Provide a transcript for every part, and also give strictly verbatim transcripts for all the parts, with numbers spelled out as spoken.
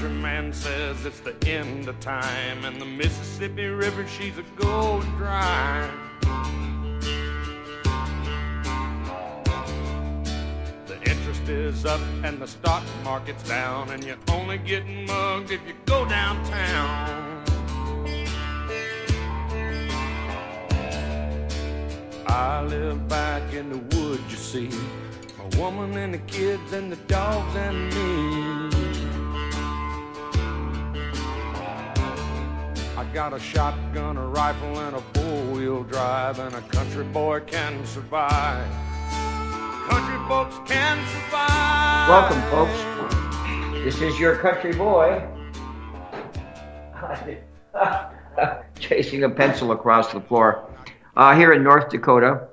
country man says it's the end of time, and the Mississippi River, she's a gold dry. The interest is up and the stock market's down, and you're only getting mugged if you go downtown. I live back in the woods, you see, a woman and the kids and the dogs and me. I got a shotgun, a rifle, and a four-wheel drive, and a country boy can survive. Country folks can survive. Welcome, folks. This is your country boy chasing a pencil across the floor uh, here in North Dakota.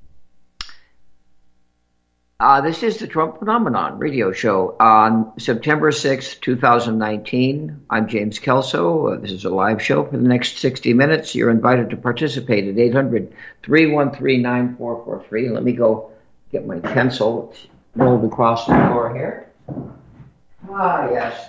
Uh, this is the Trump Phenomenon radio show on September sixth, twenty nineteen. I'm James Kelso. Uh, this is a live show for the next sixty minutes. You're invited to participate at eight hundred, three one three, nine four four three. Let me go get my pencil. It's rolled across the floor here. Ah, yes.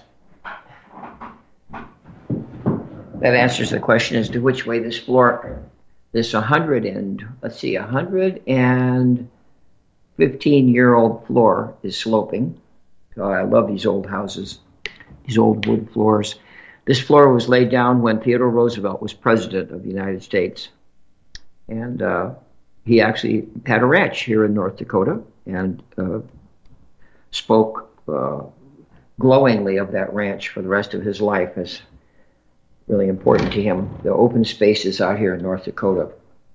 That answers the question as to which way this floor, this one hundred and, let's see, one hundred and fifteen-year-old floor is sloping. Oh, I love these old houses, these old wood floors. This floor was laid down when Theodore Roosevelt was president of the United States. And uh, he actually had a ranch here in North Dakota and uh, spoke uh, glowingly of that ranch for the rest of his life as really important to him. The open spaces out here in North Dakota.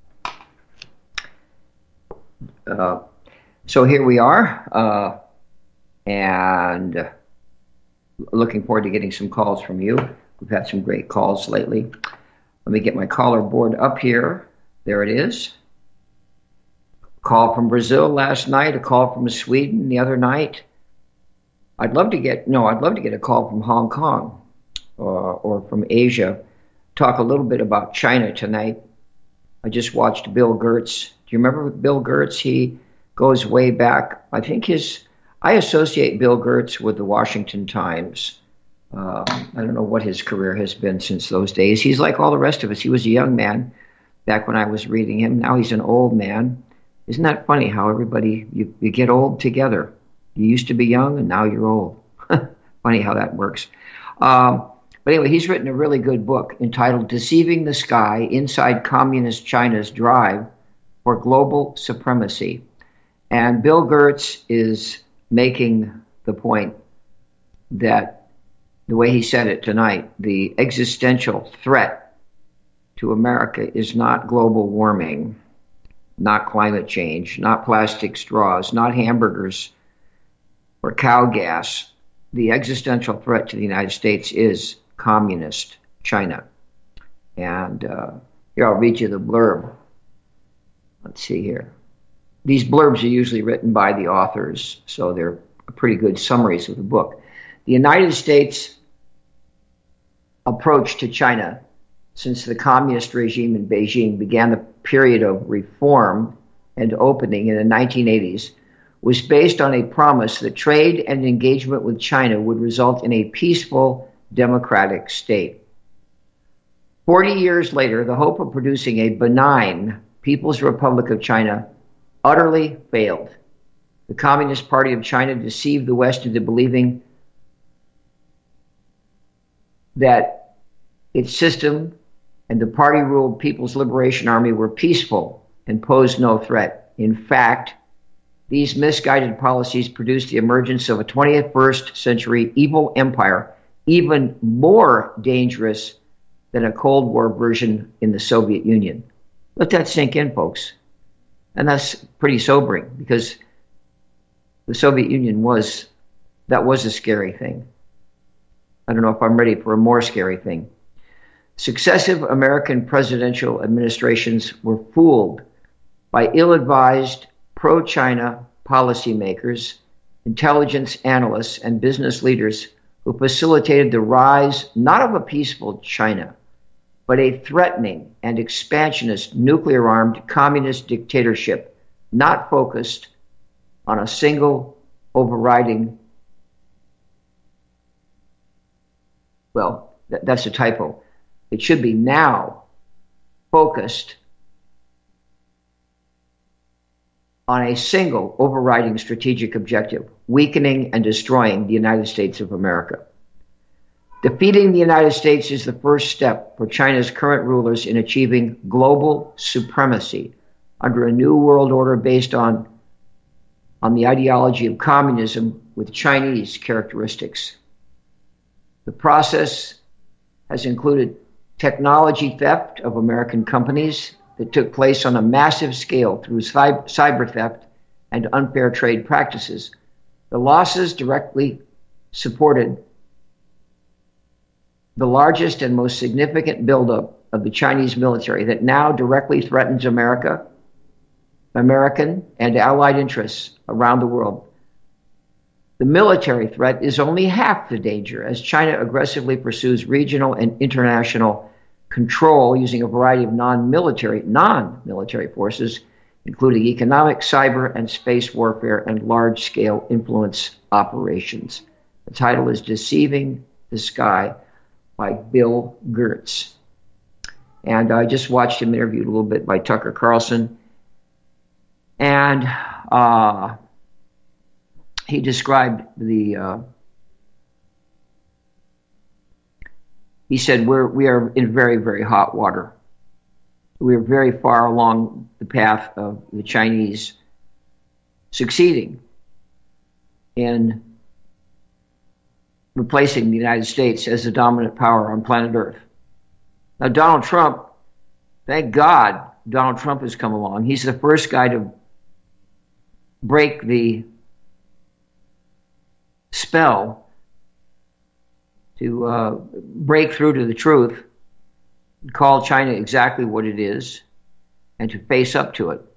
Uh, So here we are, uh, and looking forward to getting some calls from you. We've had some great calls lately. Let me get my caller board up here. There it is. Call from Brazil last night, a call from Sweden the other night. I'd love to get, no, I'd love to get a call from Hong Kong uh, or from Asia. Talk a little bit about China tonight. I just watched Bill Gertz. Do you remember Bill Gertz? He goes way back. I think his, I associate Bill Gertz with the Washington Times. Uh, I don't know what his career has been since those days. He's like all the rest of us. He was a young man back when I was reading him. Now he's an old man. Isn't that funny how everybody, you, you get old together. You used to be young and now you're old. Funny how that works. Um, but anyway, he's written a really good book entitled Deceiving the Sky, Inside Communist China's Drive for Global Supremacy. And Bill Gertz is making the point that, the way he said it tonight, the existential threat to America is not global warming, not climate change, not plastic straws, not hamburgers or cow gas. The existential threat to the United States is communist China. And uh, here, I'll read you the blurb. Let's see here. These blurbs are usually written by the authors, so they're pretty good summaries of the book. The United States' approach to China since the communist regime in Beijing began the period of reform and opening in the nineteen eighties was based on a promise that trade and engagement with China would result in a peaceful, democratic state. Forty years later, the hope of producing a benign People's Republic of China utterly failed. The Communist Party of China deceived the West into believing that its system and the party-ruled People's Liberation Army were peaceful and posed no threat. In fact, these misguided policies produced the emergence of a twenty-first century evil empire, even more dangerous than a Cold War version in the Soviet Union. Let that sink in, folks. And that's pretty sobering, because the Soviet Union was, that was a scary thing. I don't know if I'm ready for a more scary thing. Successive American presidential administrations were fooled by ill-advised pro-China policymakers, intelligence analysts, and business leaders who facilitated the rise not of a peaceful China, but a threatening and expansionist nuclear-armed communist dictatorship not focused on a single overriding well, th- that's a typo. It should be now focused on a single overriding strategic objective, weakening and destroying the United States of America. Defeating the United States is the first step for China's current rulers in achieving global supremacy under a new world order based on, on the ideology of communism with Chinese characteristics. The process has included technology theft of American companies that took place on a massive scale through cyber, cyber theft and unfair trade practices. The losses directly supported the largest and most significant buildup of the Chinese military that now directly threatens America, American and allied interests around the world. The military threat is only half the danger as China aggressively pursues regional and international control using a variety of non-military, non-military forces, including economic, cyber, and space warfare and large-scale influence operations. The title is Deceiving the Sky by Bill Gertz. And I just watched him interviewed a little bit by Tucker Carlson. And uh, he described the uh, He said, we're, we are in very, very hot water. We are very far along the path of the Chinese succeeding in replacing the United States as the dominant power on planet Earth. Now, Donald Trump, thank God Donald Trump has come along. He's the first guy to break the spell, to uh, break through to the truth, call China exactly what it is, and to face up to it.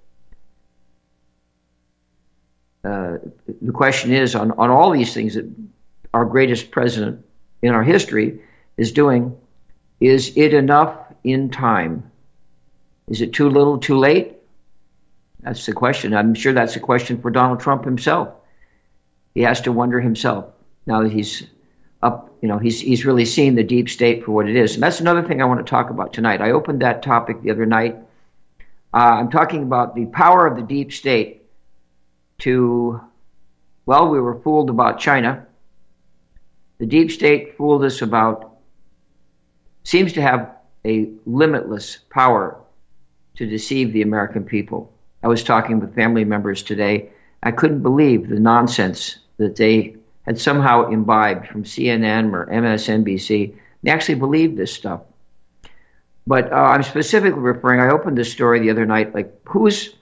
Uh, the question is, on, on all these things that our greatest president in our history is doing, is it enough in time? Is it too little, too late? That's the question. I'm sure that's a question for Donald Trump himself. He has to wonder himself now that he's up, you know, he's he's really seen the deep state for what it is. And that's another thing I want to talk about tonight. I opened that topic the other night. Uh, I'm talking about the power of the deep state to, well, we were fooled about China. The deep state fooled us about, seems to have a limitless power to deceive the American people. I was talking with family members today. I couldn't believe the nonsense that they had somehow imbibed from C N N or M S N B C. They actually believed this stuff. But uh, I'm specifically referring, I opened this story the other night, like who's,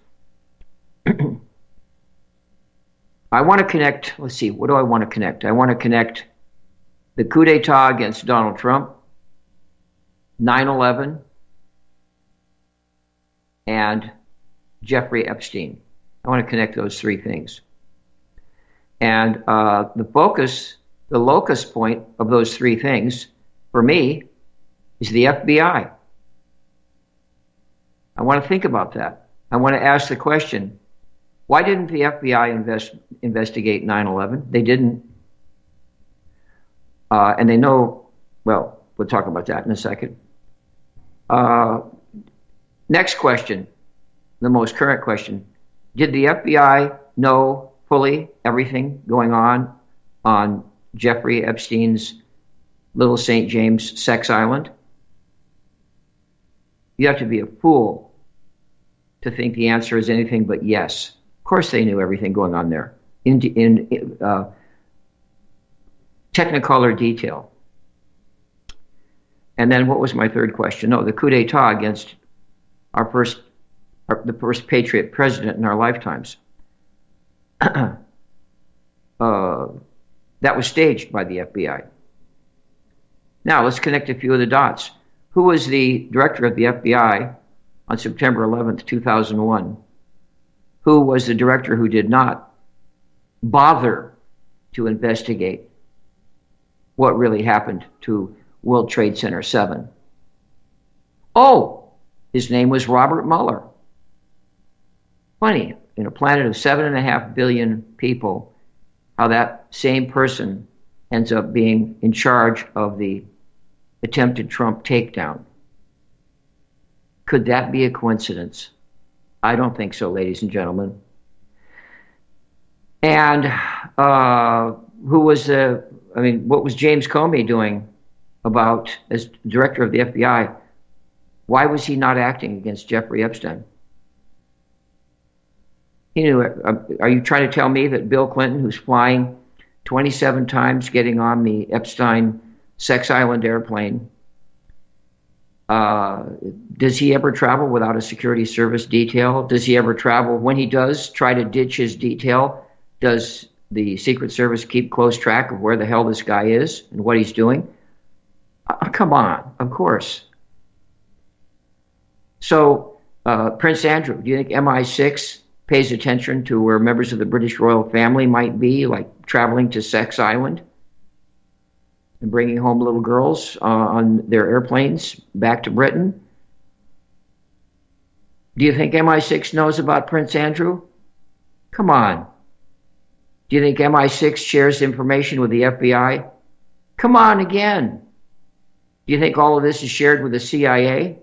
I want to connect, let's see, what do I want to connect? I want to connect the coup d'etat against Donald Trump, nine eleven, and Jeffrey Epstein. I want to connect those three things. And uh, the focus, the locus point of those three things, for me, is the F B I. I want to think about that. I want to ask the question, why didn't the F B I invest, investigate nine eleven? They didn't. Uh, and they know, well, we'll talk about that in a second. Uh, next question, the most current question. Did the F B I know fully everything going on on Jeffrey Epstein's Little Saint James sex island? You have to be a fool to think the answer is anything but yes. Of course they knew everything going on there in, in uh, technicolor detail. And then what was my third question? No, the coup d'etat against our first, our, the first patriot president in our lifetimes. uh, that was staged by the F B I. Now let's connect a few of the dots. Who was the director of the F B I on September eleventh, two thousand one? Who was the director who did not bother to investigate what really happened to World Trade Center seven? Oh, his name was Robert Mueller. Funny, in a planet of seven and a half billion people, how that same person ends up being in charge of the attempted Trump takedown. Could that be a coincidence? I don't think so, ladies and gentlemen. And uh, who was the, I mean, what was James Comey doing about, as director of the F B I? Why was he not acting against Jeffrey Epstein? He knew it. Are you trying to tell me that Bill Clinton, who's flying twenty-seven times getting on the Epstein Sex Island airplane, uh, does he ever travel without a security service detail? Does he ever travel, when he does try to ditch his detail, does the Secret Service keep close track of where the hell this guy is and what he's doing? Uh, come on, of course. So, uh, Prince Andrew, do you think M I six pays attention to where members of the British royal family might be, like traveling to Sex Island and bringing home little girls uh, on their airplanes back to Britain? Do you think M I six knows about Prince Andrew? Come on. Do you think M I six shares information with the F B I? Come on again. Do you think all of this is shared with the C I A?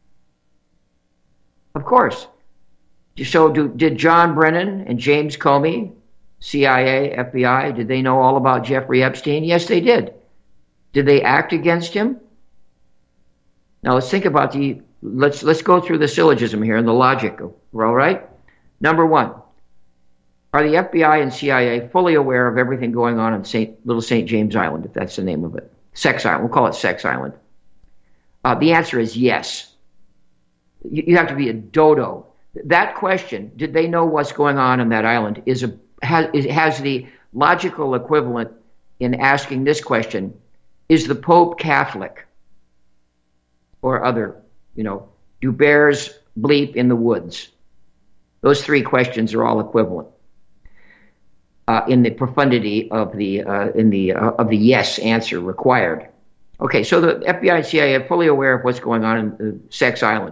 Of course. So do, did John Brennan and James Comey, C I A, F B I, did they know all about Jeffrey Epstein? Yes, they did. Did they act against him? Now let's think about the, let's let's go through the syllogism here and the logic. We're all right? Number one, are the F B I and C I A fully aware of everything going on in Saint, Little Saint James Island, if that's the name of it? Sex Island, we'll call it Sex Island. Uh, the answer is yes. You, you have to be a dodo. That question, did they know what's going on on that island, is a has, it has the logical equivalent in asking this question: is the Pope Catholic? Or other, you know, do bears bleep in the woods? Those three questions are all equivalent uh, in the profundity of the uh, in the uh, of the yes answer required. Okay, so the F B I and C I A are fully aware of what's going on in uh, Sex Island.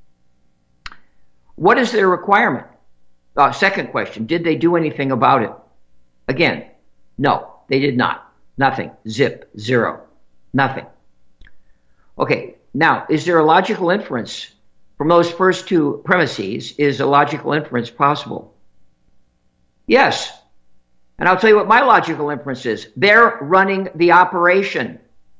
What is their requirement? Uh, second question, did they do anything about it? Again, no, they did not. Nothing. Zip. Zero. Nothing. Okay, now, is there a logical inference from those first two premises? Is a logical inference possible? Yes. And I'll tell you what my logical inference is. They're running the operation.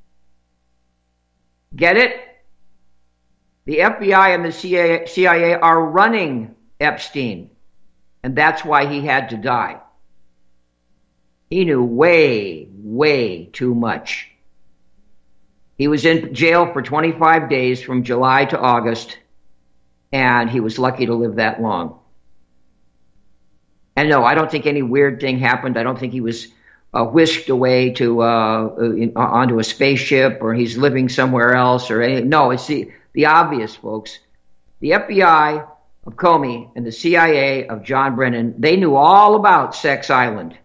Get it? The F B I and the C I A are running Epstein, and that's why he had to die. He knew way, way too much. He was in jail for twenty-five days from July to August, and he was lucky to live that long. And no, I don't think any weird thing happened. I don't think he was uh, whisked away to uh, in, onto a spaceship, or he's living somewhere else, or anything. No, it's the The obvious, folks. The F B I of Comey and the C I A of John Brennan, they knew all about Sex Island.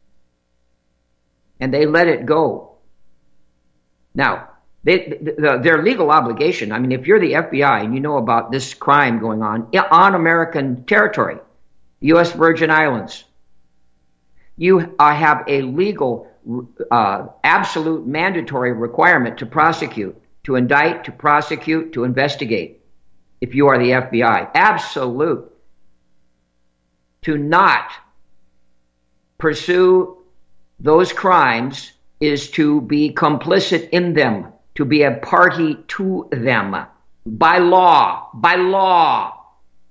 And they let it go. Now, they, the, their legal obligation, I mean, if you're the F B I and you know about this crime going on on American territory, U S Virgin Islands, you uh, have a legal, uh, absolute mandatory requirement to prosecute. To indict, to prosecute, to investigate, if you are the F B I. Absolute. To not pursue those crimes is to be complicit in them, to be a party to them. By law. By law.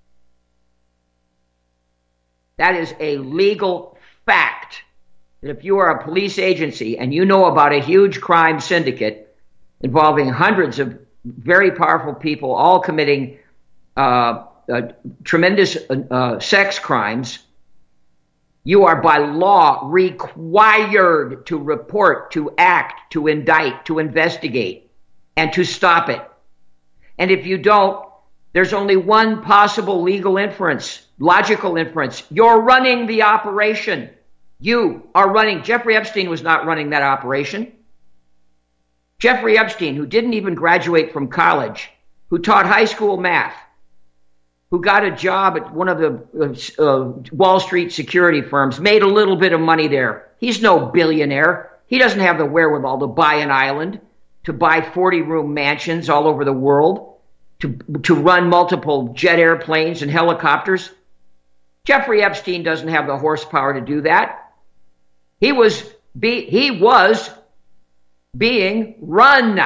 That is a legal fact. That if you are a police agency and you know about a huge crime syndicate involving hundreds of very powerful people, all committing uh, uh, tremendous uh, sex crimes, you are by law required to report, to act, to indict, to investigate, and to stop it. And if you don't, there's only one possible legal inference, logical inference. You're running the operation. You are running. Jeffrey Epstein was not running that operation. Jeffrey Epstein, who didn't even graduate from college, who taught high school math, who got a job at one of the uh, Wall Street security firms, made a little bit of money there. He's no billionaire. He doesn't have the wherewithal to buy an island, to buy forty-room mansions all over the world, to, to run multiple jet airplanes and helicopters. Jeffrey Epstein doesn't have the horsepower to do that. He was be, he was being run.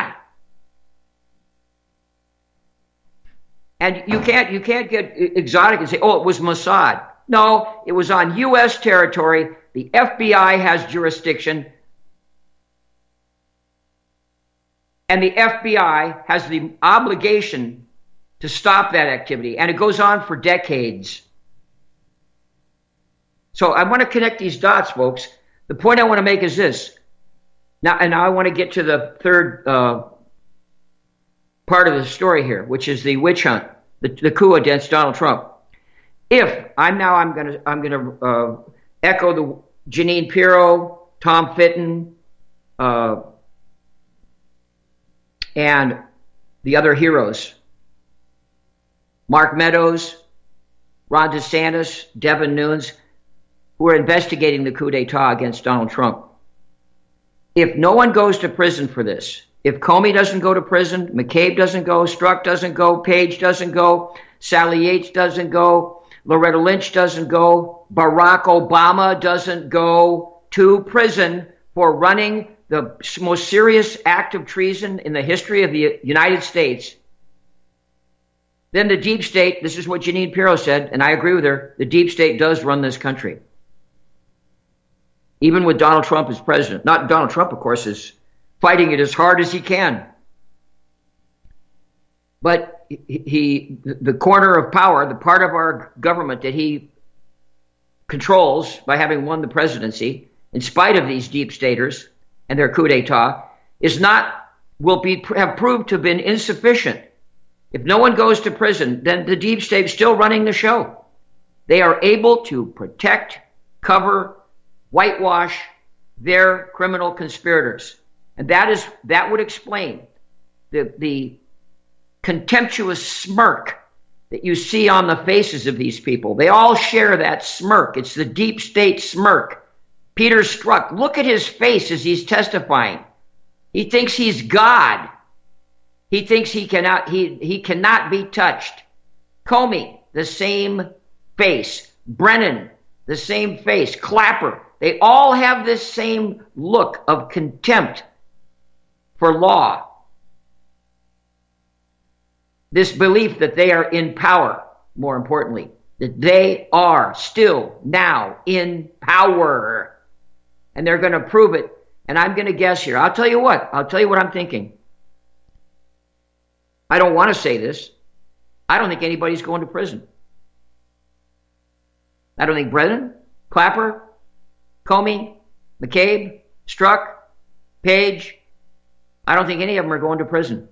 And you can't you can't get exotic and say, oh, it was Mossad. No, it was on U S territory. The F B I has jurisdiction. And the F B I has the obligation to stop that activity. And it goes on for decades. So I want to connect these dots, folks. The point I want to make is this. Now, and now I want to get to the third uh, part of the story here, which is the witch hunt, the, the coup against Donald Trump. If I'm now, I'm going to I'm going to uh, echo the Jeanine Pirro, Tom Fitton, uh, and the other heroes, Mark Meadows, Ron DeSantis, Devin Nunes, who are investigating the coup d'etat against Donald Trump. If no one goes to prison for this, if Comey doesn't go to prison, McCabe doesn't go, Strzok doesn't go, Page doesn't go, Sally Yates doesn't go, Loretta Lynch doesn't go, Barack Obama doesn't go to prison for running the most serious act of treason in the history of the United States, then the deep state, this is what Jeanine Pirro said, and I agree with her, the deep state does run this country. Even with Donald Trump as president. Not Donald Trump, of course, is fighting it as hard as he can. But he, the corner of power, the part of our government that he controls by having won the presidency, in spite of these deep staters and their coup d'etat, is not, will be, have proved to have been insufficient. If no one goes to prison, then the deep state is still running the show. They are able to protect, cover, whitewash their criminal conspirators. And that is that would explain the, the contemptuous smirk that you see on the faces of these people. They all share that smirk. It's the deep state smirk. Peter Strzok, look at his face as he's testifying. He thinks he's God. He thinks he cannot he, he cannot be touched. Comey, the same face. Brennan, the same face. Clapper, they all have this same look of contempt for law. This belief that they are in power, more importantly, that they are still now in power. And they're going to prove it. And I'm going to guess here. I'll tell you what. I'll tell you what I'm thinking. I don't want to say this. I don't think anybody's going to prison. I don't think Brennan, Clapper, Comey, McCabe, Strzok, Page, I don't think any of them are going to prison.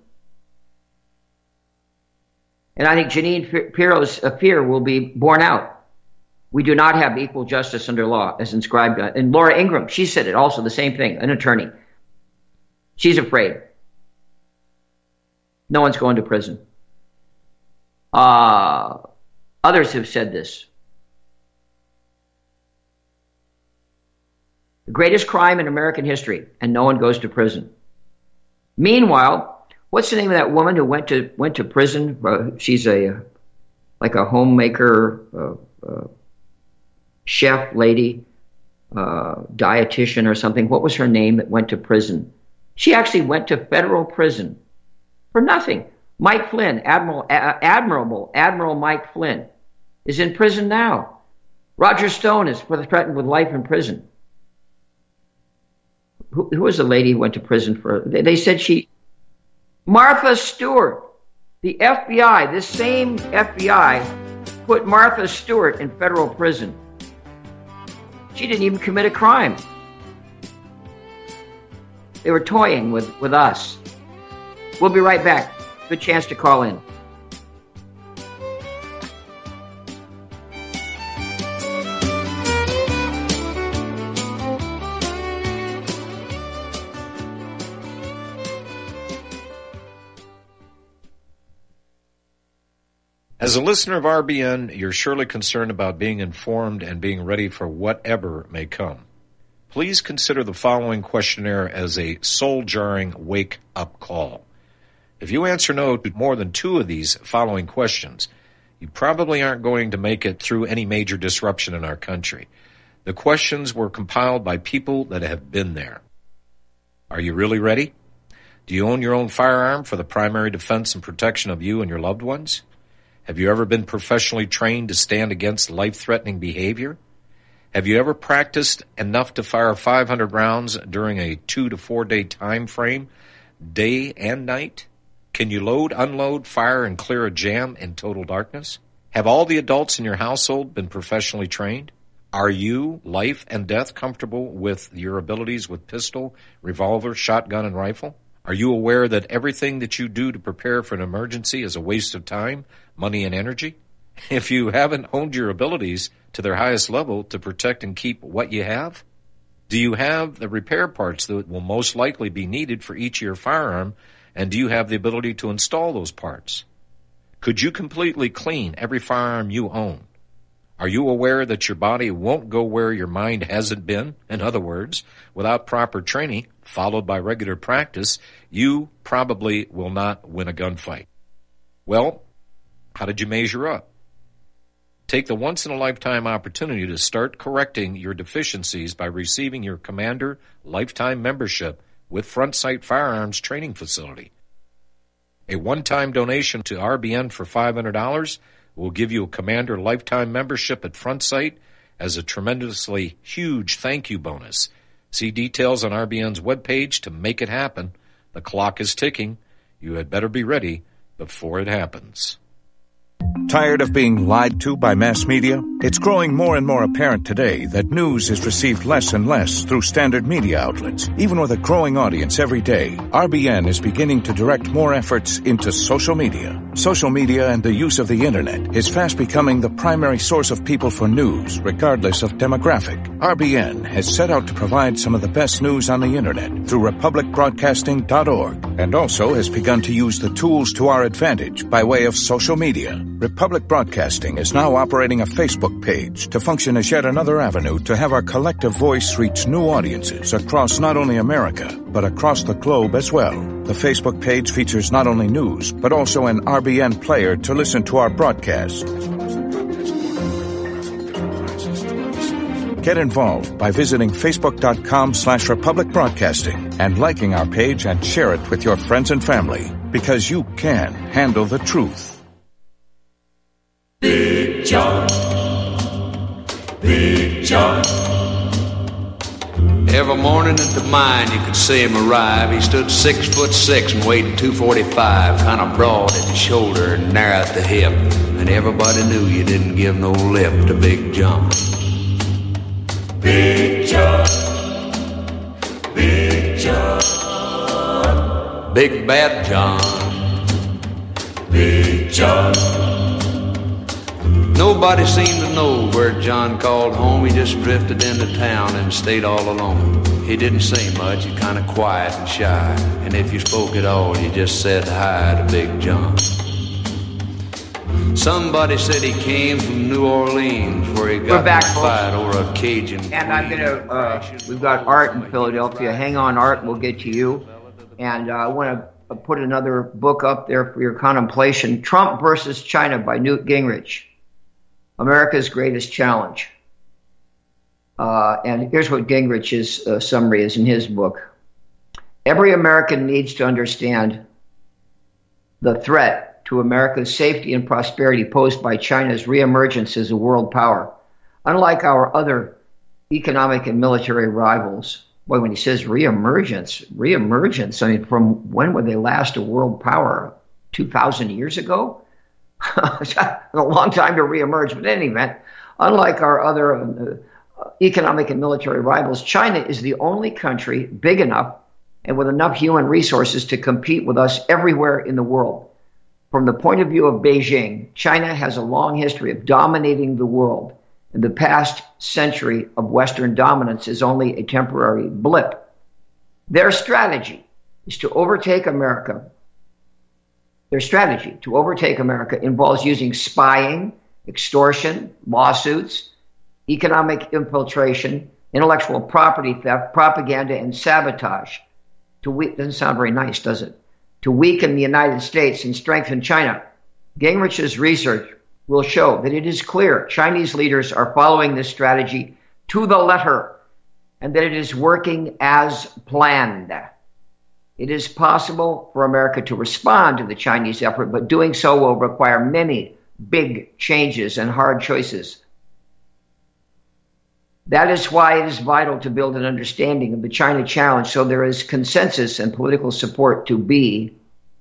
And I think Jeanine Pirro's fear will be borne out. We do not have equal justice under law as inscribed. And Laura Ingraham, she said it also, the same thing, an attorney. She's afraid. No one's going to prison. Uh, others have said this. The greatest crime in American history, and no one goes to prison. Meanwhile, what's the name of that woman who went to went to prison? Uh, she's a like a homemaker, uh, uh, chef lady, uh, dietitian or something. What was her name that went to prison? She actually went to federal prison for nothing. Mike Flynn, Admiral, uh, Admirable Admiral Mike Flynn, is in prison now. Roger Stone is threatened with life in prison. Who, who was the lady who went to prison for? They, they said she, Martha Stewart, the F B I, this same F B I put Martha Stewart in federal prison. She didn't even commit a crime. They were toying with, with us. We'll be right back. Good chance to call in. As a listener of R B N, you're surely concerned about being informed and being ready for whatever may come. please consider the following questionnaire as a soul-jarring wake-up call. If you answer no to more than two of these following questions, you probably aren't going to make it through any major disruption in our country. The questions were compiled by people that have been there. Are you really ready? Do you own your own firearm for the primary defense and protection of you and your loved ones? Have you ever been professionally trained to stand against life-threatening behavior? Have you ever practiced enough to fire five hundred rounds during a two to four day time frame, day and night? Can you load, unload, fire, and clear a jam in total darkness? Have all the adults in your household been professionally trained? Are you, life and death, comfortable with your abilities with pistol, revolver, shotgun, and rifle? Are you aware that everything that you do to prepare for an emergency is a waste of time, money, and energy? If you haven't honed your abilities to their highest level to protect and keep what you have? Do you have the repair parts that will most likely be needed for each of your firearm, and do you have the ability to install those parts? Could you completely clean every firearm you own? Are you aware that your body won't go where your mind hasn't been? In other words, without proper training, followed by regular practice, you probably will not win a gunfight. Well, how did you measure up? Take the once-in-a-lifetime opportunity to start correcting your deficiencies by receiving your Commander Lifetime Membership with Front Sight Firearms Training Facility. A one-time donation to R B N for five hundred dollars will give you a Commander Lifetime Membership at Front Sight as a tremendously huge thank you bonus. See details on R B N's webpage to make it happen. The clock is ticking. You had better be ready before it happens. Tired of being lied to by mass media? It's growing more and more apparent today that news is received less and less through standard media outlets. Even with a growing audience every day, R B N is beginning to direct more efforts into social media. Social media and the use of the internet is fast becoming the primary source of people for news, regardless of demographic. R B N has set out to provide some of the best news on the internet through republic broadcasting dot org, and also has begun to use the tools to our advantage by way of social media. Republic Broadcasting is now operating a Facebook page to function as yet another avenue to have our collective voice reach new audiences across not only America, but across the globe as well. The Facebook page features not only news, but also an R B N player to listen to our broadcasts. Get involved by visiting facebook.com slash Republic Broadcasting and liking our page and share it with your friends and family, because you can handle the truth. Big John, Big John. Every morning at the mine you could see him arrive. He stood six foot six and weighed two forty-five, kind of broad at the shoulder and narrow at the hip. And everybody knew you didn't give no lip to Big John. Big John, Big John, Big Bad John, Big John. Nobody seemed to know where John called home. He just drifted into town and stayed all alone. He didn't say much, he kind of quiet and shy. And if you spoke at all, you just said hi to Big John. Somebody said he came from New Orleans, where he got back, in a fight over a Cajun. And I'm gonna. Uh, we've got Art in Philadelphia. Hang on, Art. We'll get to you. And uh, I want to put another book up there for your contemplation: Trump versus China by Newt Gingrich. America's Greatest Challenge. Uh, and here's what Gingrich's uh, summary is in his book. Every American needs to understand the threat to America's safety and prosperity posed by China's reemergence as a world power. Unlike our other economic and military rivals, boy, when he says reemergence, reemergence, I mean, from when were they last a world power? two thousand years ago? A long time to reemerge, but in any event, unlike our other uh, economic and military rivals, China is the only country big enough and with enough human resources to compete with us everywhere in the world. From the point of view of Beijing, China has a long history of dominating the world, and the past century of Western dominance is only a temporary blip. Their strategy is to overtake America. Their strategy to overtake America involves using spying, extortion, lawsuits, economic infiltration, intellectual property theft, propaganda, and sabotage. To we- doesn't sound very nice, does it? To weaken the United States and strengthen China. Gingrich's research will show that it is clear Chinese leaders are following this strategy to the letter and that it is working as planned. It is possible for America to respond to the Chinese effort, but doing so will require many big changes and hard choices. That is why it is vital to build an understanding of the China challenge so there is consensus and political support to be,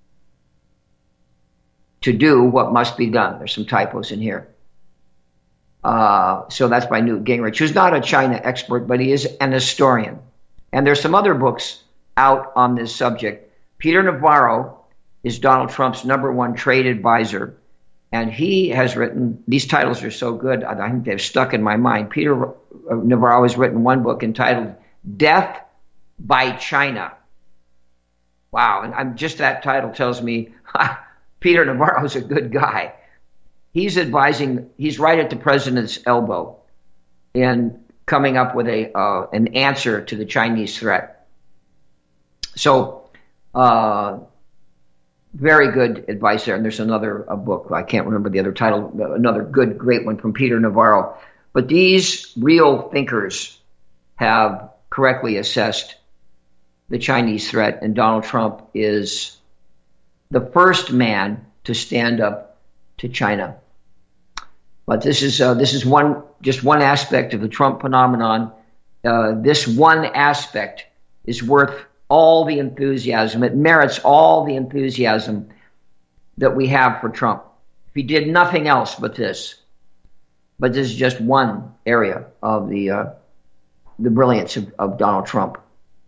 to do what must be done. There's some typos in here. Uh, so that's by Newt Gingrich, who's not a China expert, but he is an historian. And there's some other books out on this subject. Peter Navarro is Donald Trump's number one trade advisor. And he has written, these titles are so good, I think they've stuck in my mind. Peter Navarro has written one book entitled Death by China. Wow, and I'm, just that title tells me Peter Navarro is a good guy. He's advising, he's right at the president's elbow in coming up with a uh, an answer to the Chinese threat. So, uh, very good advice there. And there's another a book, I can't remember the other title, another good, great one from Peter Navarro. But these real thinkers have correctly assessed the Chinese threat, and Donald Trump is the first man to stand up to China. But this is uh, this is one just one aspect of the Trump phenomenon. Uh, this one aspect is worth all the enthusiasm. It merits all the enthusiasm that we have for Trump. If he did nothing else but this, but this is just one area of the uh, the brilliance of, of Donald Trump.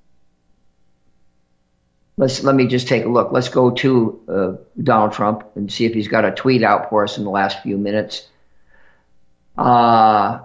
Let's let me just take a look. Let's go to uh, Donald Trump and see if he's got a tweet out for us in the last few minutes. Uh,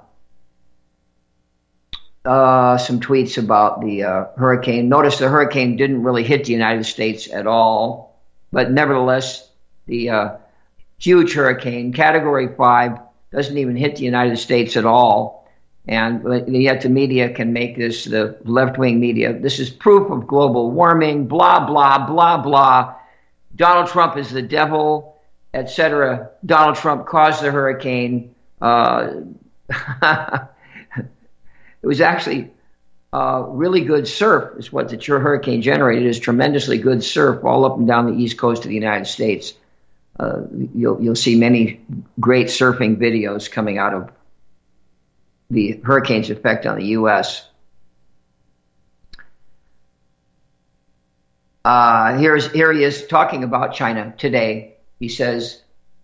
uh, some tweets about the uh, hurricane. Notice the hurricane didn't really hit the United States at all, but nevertheless, the uh, huge hurricane, Category five, doesn't even hit the United States at all. And yet the media can make this, the left-wing media, this is proof of global warming, blah, blah, blah, blah. Donald Trump is the devil, et cetera. Donald Trump caused the hurricane. Uh, it was actually uh, really good surf, is what the hurricane generated, is tremendously good surf all up and down the east coast of the United States. Uh, you'll, you'll see many great surfing videos coming out of the hurricane's effect on the U S. Uh, here's, here he is talking about China today. He says,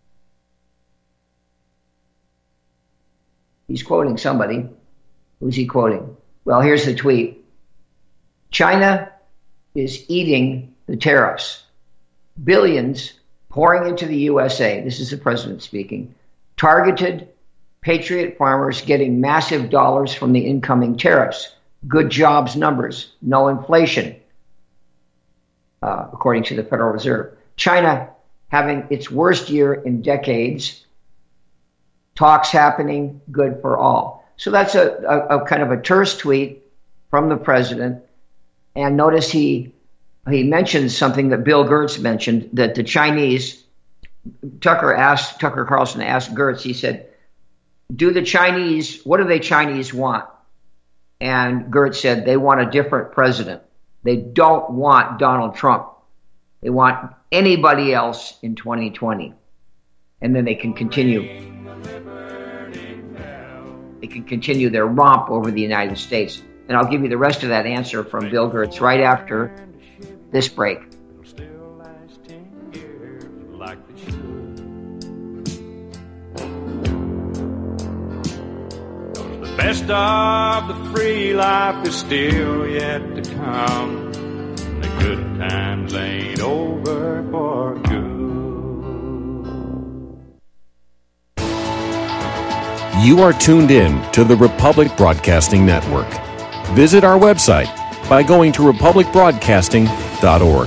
he's quoting somebody. Who's he quoting? Well, here's the tweet. China is eating the tariffs. Billions pouring into the U S A. This is the president speaking. Targeted patriot farmers getting massive dollars from the incoming tariffs. Good jobs numbers. No inflation, uh, according to the Federal Reserve. China having its worst year in decades. Talks happening, good for all. So that's a, a, a kind of a terse tweet from the president. And notice he he mentions something that Bill Gertz mentioned, that the Chinese, Tucker asked, Tucker Carlson asked Gertz, he said, do the Chinese, what do they Chinese want? And Gertz said they want a different president. They don't want Donald Trump. They want anybody else in twenty twenty. And then they can continue. They can continue their romp over the United States. And I'll give you the rest of that answer from Bill Gertz right after this break. The best of the free life is still yet to come. The good times ain't over for good. You are tuned in to the Republic Broadcasting Network. Visit our website by going to republic broadcasting dot org.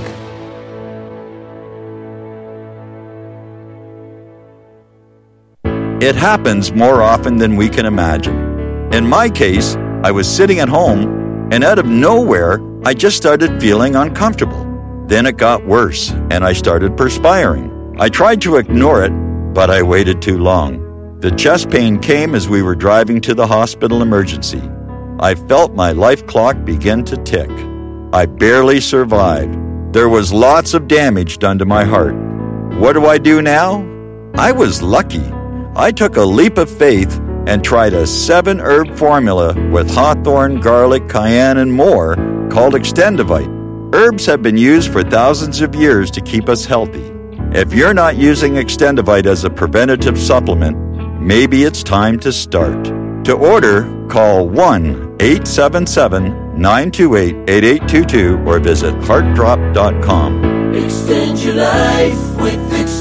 It happens more often than we can imagine. In my case, I was sitting at home, and out of nowhere, I just started feeling uncomfortable. Then it got worse, and I started perspiring. I tried to ignore it, but I waited too long. The chest pain came as we were driving to the hospital emergency. I felt my life clock begin to tick. I barely survived. There was lots of damage done to my heart. What do I do now? I was lucky. I took a leap of faith and tried a seven-herb formula with hawthorn, garlic, cayenne, and more called Extendivite. Herbs have been used for thousands of years to keep us healthy. If you're not using Extendivite as a preventative supplement, maybe it's time to start. To order, call one eight seven seven, nine two eight, eight eight two two or visit heart drop dot com. Extend your life with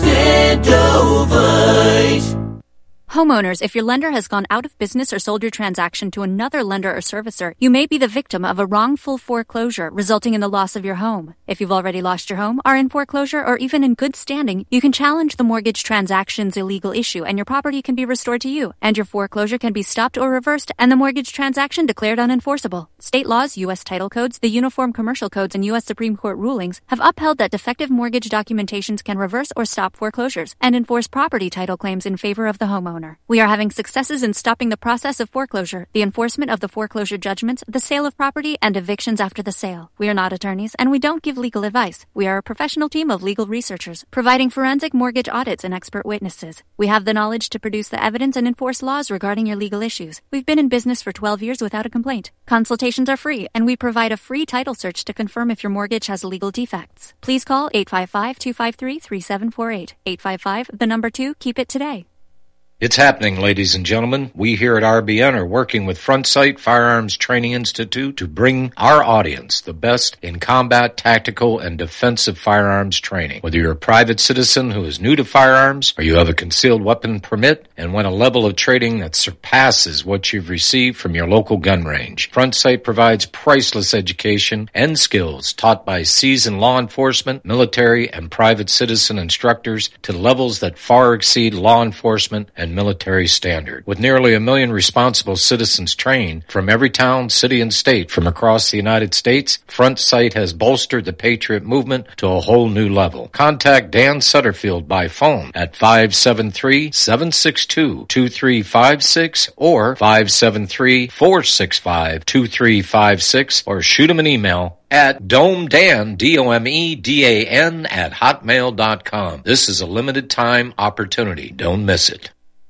Extendivite. Homeowners, if your lender has gone out of business or sold your transaction to another lender or servicer, you may be the victim of a wrongful foreclosure resulting in the loss of your home. If you've already lost your home, are in foreclosure, or even in good standing, you can challenge the mortgage transaction's illegal issue and your property can be restored to you, and your foreclosure can be stopped or reversed and the mortgage transaction declared unenforceable. State laws, U S title codes, the Uniform Commercial Codes, and U S Supreme Court rulings have upheld that defective mortgage documentations can reverse or stop foreclosures and enforce property title claims in favor of the homeowner. We are having successes in stopping the process of foreclosure, the enforcement of the foreclosure judgments, the sale of property, and evictions after the sale. We are not attorneys, and we don't give legal advice. We are a professional team of legal researchers, providing forensic mortgage audits and expert witnesses. We have the knowledge to produce the evidence and enforce laws regarding your legal issues. We've been in business for twelve years without a complaint. Consultations are free, and we provide a free title search to confirm if your mortgage has legal defects. Please call eight five five, two five three, three seven four eight. eight five five, the number two, keep it today. It's happening, ladies and gentlemen. We here at R B N are working with Front Sight Firearms Training Institute to bring our audience the best in combat, tactical, and defensive firearms training. Whether you're a private citizen who is new to firearms, or you have a concealed weapon permit and want a level of training that surpasses what you've received from your local gun range, Front Sight provides priceless education and skills taught by seasoned law enforcement, military, and private citizen instructors to levels that far exceed law enforcement and military standard. With nearly a million responsible citizens trained from every town, city, and state from across the United States, Front Sight has bolstered the Patriot movement to a whole new level. Contact Dan Sutterfield by phone at five seven three, seven six two, two three five six or five seven three, four six five, two three five six, or shoot him an email at domedan, D O M E D A N, at hotmail dot com. This is a limited time opportunity. Don't miss it.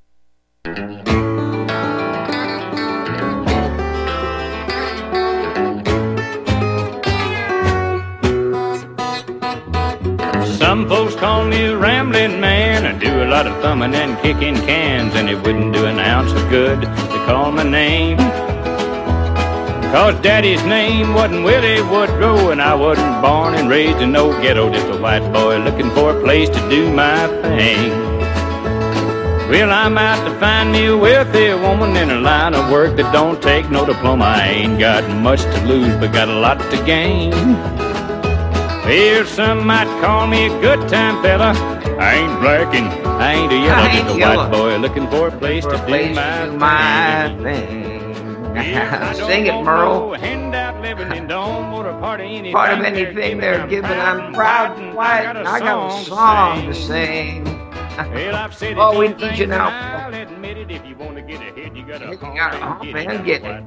Some folks call me a rambling man. I do a lot of thumbing and kicking cans, and it wouldn't do an ounce of good to call my name. Cause Daddy's name wasn't Willie Woodrow, and I wasn't born and raised in no ghetto, just a white boy looking for a place to do my thing. Well, I'm out to find me a wealthy woman in a line of work that don't take no diploma. I ain't got much to lose, but got a lot to gain. Well, some might call me a good time fella. I ain't black and I ain't a yellow, just a white boy looking for a place to do my, do my thing. thing. Sing it, Merle. Part of anything they're giving, I'm proud and white, and I got a song to sing. Oh, we need you now. You gotta hump and get it.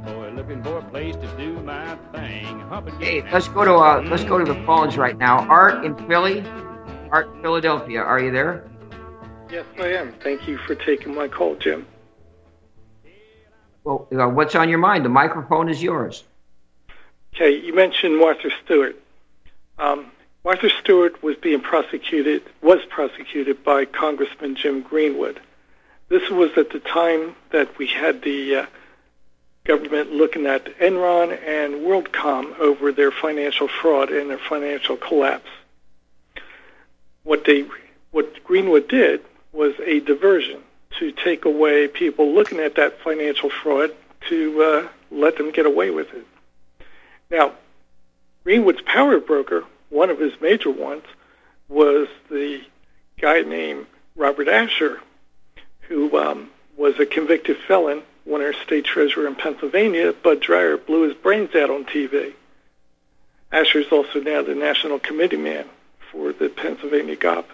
Hey, let's go to uh, let's go to the phones right now. Art in Philly, Art in Philadelphia. Are you there? Yes, I am. Thank you for taking my call, Jim. Well, uh, what's on your mind? The microphone is yours. Okay, you mentioned Martha Stewart. Um, Martha Stewart was being prosecuted, was prosecuted by Congressman Jim Greenwood. This was at the time that we had the uh, government looking at Enron and WorldCom over their financial fraud and their financial collapse. What they, what Greenwood did was a diversion to take away people looking at that financial fraud to uh, let them get away with it. Now, Greenwood's power broker, one of his major ones, was the guy named Robert Asher, who um, was a convicted felon when our state treasurer in Pennsylvania, Bud Dreyer, blew his brains out on T V. Asher is also now the national committee man for the Pennsylvania G O P.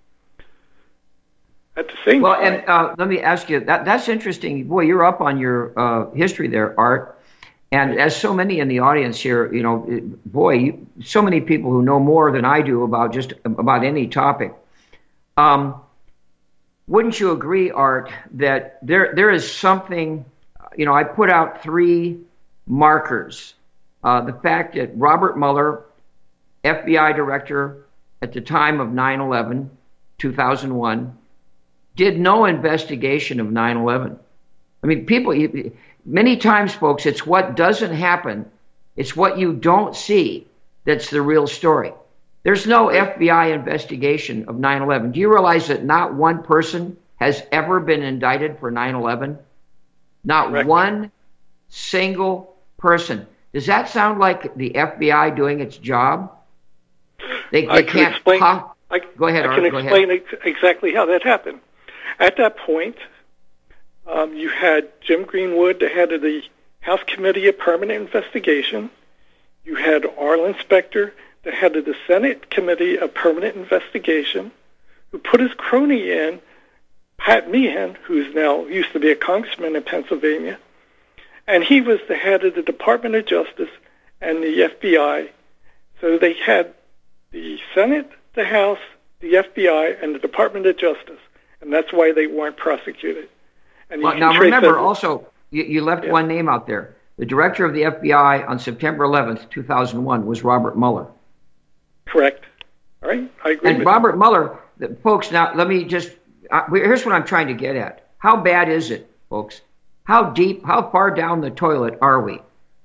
At the same well, time... Well, and uh, let me ask you, that that's interesting. Boy, you're up on your uh, history there, Art. And as so many in the audience here, you know, boy, you, so many people who know more than I do about just about any topic. Um, wouldn't you agree, Art, that there there is something, you know, I put out three markers. Uh, the fact that Robert Mueller, F B I director at the time of nine eleven, two thousand one, did no investigation of nine eleven. I mean, people, many times, folks, it's what doesn't happen, it's what you don't see that's the real story. There's no F B I investigation of nine eleven. Do you realize that not one person has ever been indicted for nine eleven? Not Correct. One single person. Does that sound like the F B I doing its job? They, they I can can't explain. pop. I, go ahead, I Art, can go explain ahead. ex- exactly how that happened. At that point, um, you had Jim Greenwood, the head of the House Committee of Permanent Investigation. You had Arlen Specter, the head of the Senate Committee of Permanent Investigation, who put his crony in, Pat Meehan, who's now used to be a congressman in Pennsylvania, and he was the head of the Department of Justice and the F B I. So they had the Senate, the House, the F B I, and the Department of Justice, and that's why they weren't prosecuted. And well, now remember, also, you, you left yeah. one name out there. The director of the F B I on September eleventh, two thousand one was Robert Mueller. Correct. All right, I agree And with Robert you. Mueller, the, folks, now let me just, uh, here's what I'm trying to get at. How bad is it, folks? How deep, how far down the toilet are we?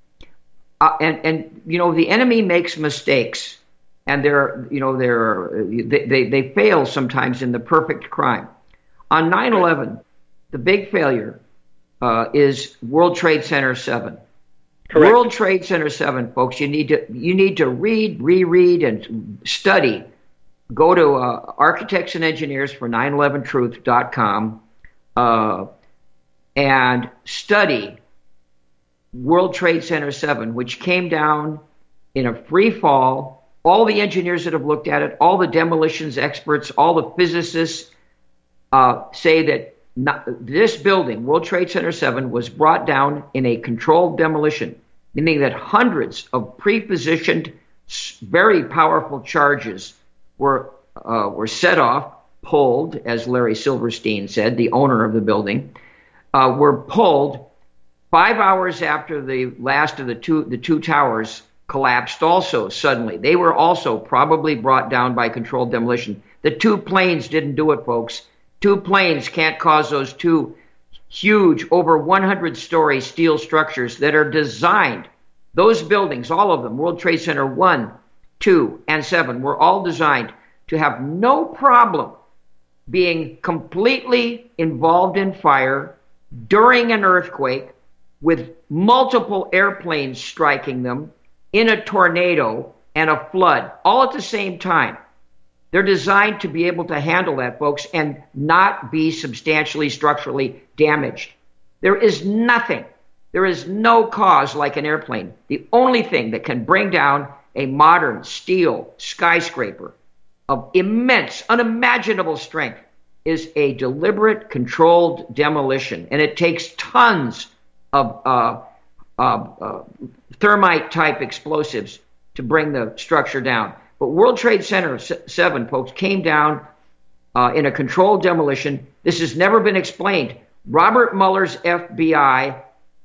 Uh, and, and, you know, the enemy makes mistakes, and they're, you know, they're, they, they, they fail sometimes in the perfect crime. On nine eleven, the big failure uh, is World Trade Center seven. Correct. World Trade Center seven, folks, you need to you need to read, reread, and study. Go to uh, architects and engineers for nine eleven truth dot com uh, and study World Trade Center seven, which came down in a free fall. All the engineers that have looked at it, all the demolitions experts, all the physicists uh, say that not, this building, World Trade Center seven, was brought down in a controlled demolition, meaning that hundreds of pre-positioned, very powerful charges were uh, were set off, pulled, as Larry Silverstein said, the owner of the building, uh, were pulled five hours after the last of the two the two towers collapsed. Also, suddenly, they were also probably brought down by controlled demolition. The two planes didn't do it, folks. Two planes can't cause those two huge, over one hundred story steel structures that are designed. Those buildings, all of them, World Trade Center one, two, and seven, were all designed to have no problem being completely involved in fire during an earthquake with multiple airplanes striking them in a tornado and a flood, all at the same time. They're designed to be able to handle that, folks, and not be substantially structurally damaged. There is nothing, there is no cause like an airplane. The only thing that can bring down a modern steel skyscraper of immense, unimaginable strength is a deliberate, controlled demolition. And it takes tons of uh, uh, uh, thermite-type explosives to bring the structure down. But World Trade Center seven, folks, came down uh, in a controlled demolition. This has never been explained. Robert Mueller's F B I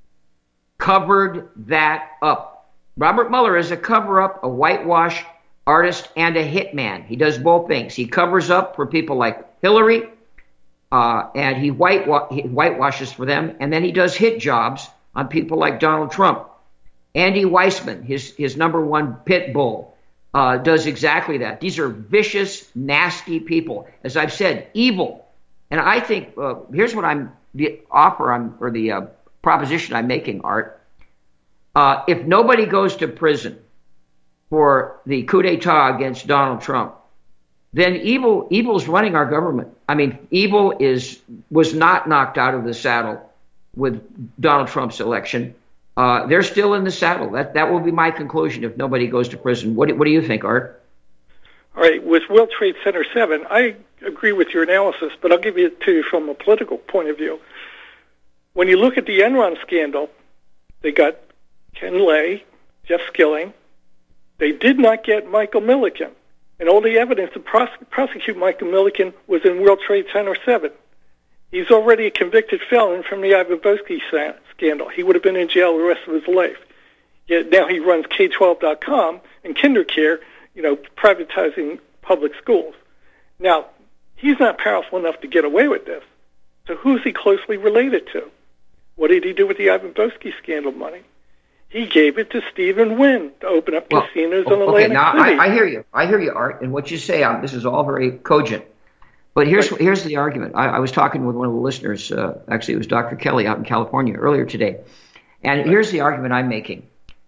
covered that up. Robert Mueller is a cover-up, a whitewash artist, and a hitman. He does both things. He covers up for people like Hillary, uh, and he, whitewa- he whitewashes for them, and then he does hit jobs on people like Donald Trump. Andy Weissman, his, his number one pit bull, Uh, does exactly that. These are vicious, nasty people. As I've said, evil. And I think uh, here's what I'm the offer I'm or the uh, proposition I'm making, Art. Uh, if nobody goes to prison for the coup d'état against Donald Trump, then evil evil's running our government. I mean, evil is was not knocked out of the saddle with Donald Trump's election, uh, they're still in the saddle. That that will be my conclusion if nobody goes to prison. What do, what do you think, Art? All right, with World Trade Center seven, I agree with your analysis, but I'll give it to you from a political point of view. When you look at the Enron scandal, they got Ken Lay, Jeff Skilling. They did not get Michael Milliken. And all the evidence to pros- prosecute Michael Milliken was in World Trade Center seven. He's already a convicted felon from the Ivan Boesky scandal. He would have been in jail the rest of his life. Yet now he runs K twelve dot com and KinderCare, you know, privatizing public schools. Now, he's not powerful enough to get away with this. So who's he closely related to? What did he do with the Ivan Boesky scandal money? He gave it to Stephen Wynn to open up well, casinos in Atlantic okay, now City. I, I hear you. I hear you, Art, and what you say. Um, this is all very cogent. But here's right. here's the argument. I, I was talking with one of the listeners. Uh, actually, it was Doctor Kelly out in California earlier today. And right. here's the argument I'm making.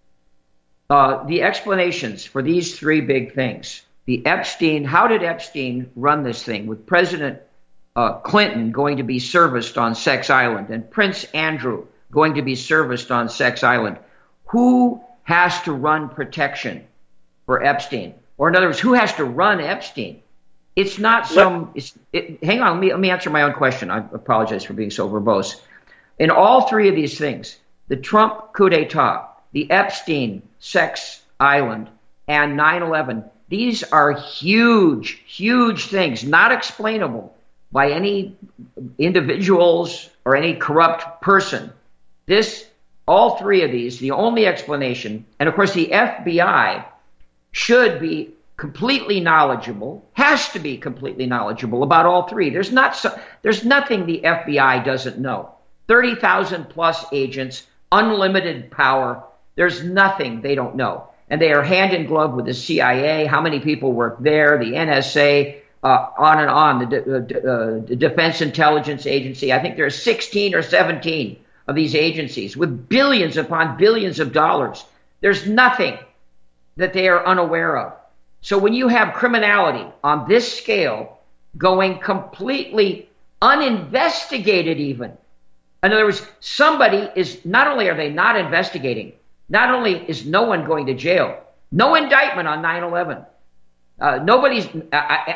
Uh, the explanations for these three big things. The Epstein, how did Epstein run this thing with President uh, Clinton going to be serviced on Sex Island and Prince Andrew going to be serviced on Sex Island? Who has to run protection for Epstein? Or in other words, who has to run Epstein? It's not some, it's, it, hang on, let me, let me answer my own question. I apologize for being so verbose. In all three of these things, the Trump coup d'etat, the Epstein Sex Island, and nine eleven, these are huge, huge things, not explainable by any individuals or any corrupt person. This, all three of these, the only explanation, and of course the F B I should be completely knowledgeable, has to be completely knowledgeable about all three. There's not so, there's nothing the F B I doesn't know. thirty thousand plus agents, unlimited power. There's nothing they don't know. And they are hand in glove with the C I A, how many people work there, the N S A, uh, on and on, the, De- uh, the Defense Intelligence Agency. I think there are sixteen or seventeen of these agencies with billions upon billions of dollars. There's nothing that they are unaware of. So when you have criminality on this scale going completely uninvestigated even, in other words, somebody is, not only are they not investigating, not only is no one going to jail, no indictment on nine eleven, uh, nobody's, uh, uh,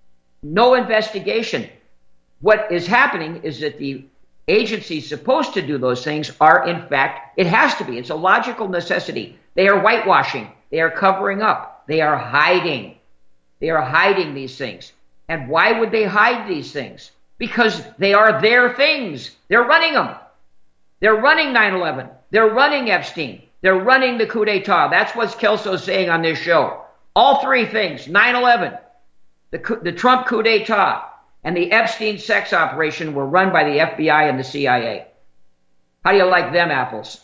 no investigation. What is happening is that the agencies supposed to do those things are, in fact, it has to be. It's a logical necessity. They are whitewashing. They are covering up. They are hiding. They are hiding these things. And why would they hide these things? Because they are their things. They're running them. They're running nine eleven. They're running Epstein. They're running the coup d'etat. That's what Kelso's saying on this show. All three things, nine eleven, the, the Trump coup d'etat, and the Epstein sex operation were run by the F B I and the C I A. How do you like them apples?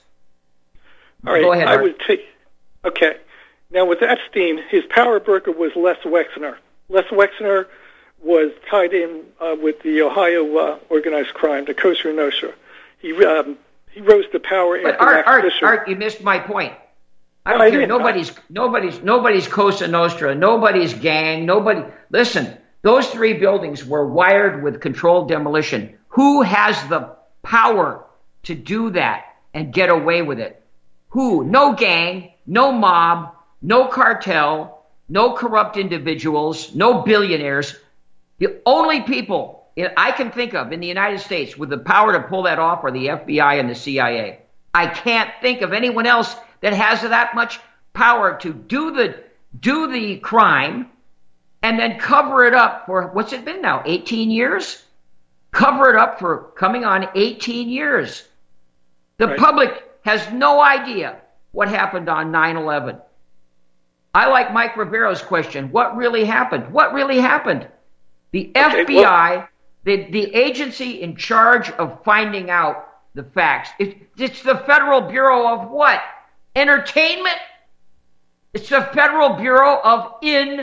All right, Go ahead, I Art. would take, okay. Now with Epstein, his power broker was Les Wexner. Les Wexner was tied in uh, with the Ohio uh, organized crime, the Cosa Nostra. He um, he rose to power. But Art, Art, Art, you missed my point. I don't no, care. I Nobody's, nobody's, nobody's Cosa Nostra. Nobody's gang. Nobody. Listen, those three buildings were wired with controlled demolition. Who has the power to do that and get away with it? Who? No gang, no mob, no cartel, no corrupt individuals, no billionaires. The only people I can think of in the United States with the power to pull that off are the F B I and the C I A. I can't think of anyone else that has that much power to do the do the crime and then cover it up for, what's it been now, eighteen years? Cover it up for coming on eighteen years. The right. public has no idea what happened on nine eleven. I like Mike Ribeiro's question. What really happened? What really happened? The okay, F B I, well, the, the agency in charge of finding out the facts, it, it's the Federal Bureau of what? Entertainment? It's the Federal Bureau of